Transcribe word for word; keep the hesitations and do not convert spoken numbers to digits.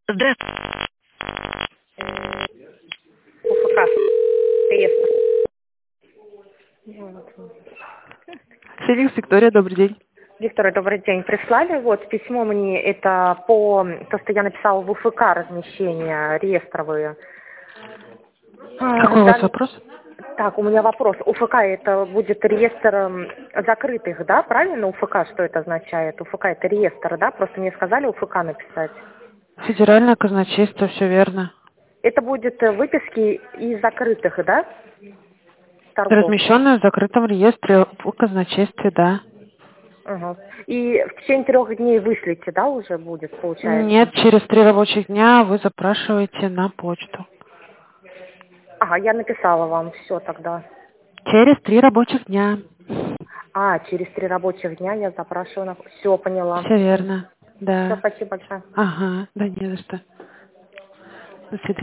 Здравствуйте. УФК. Реестр. Вот. Феникс Виктория, добрый день. Виктория, добрый день. Прислали вот письмо мне, это по то, что я написала в УФК размещение реестровые. А, Какой у вас дан- вопрос? Так, у меня вопрос. УФК это будет реестр м, закрытых, да? Правильно УФК что это означает? УФК это реестр, да? Просто мне сказали УФК написать. Федеральное казначейство, все верно. Это будет э, выписки из закрытых, да? Торгов. Размещенное в закрытом реестре в казначействе, да. Ага. И в течение трех дней вышлите, да, уже будет, получается? Нет, через три рабочих дня вы запрашиваете на почту. Ага, я написала вам все тогда. Через три рабочих дня. А, через три рабочих дня я запрашиваю. На... Все, поняла. Все верно. Все, Да. спасибо большое. Ага, да не за что. До свидания.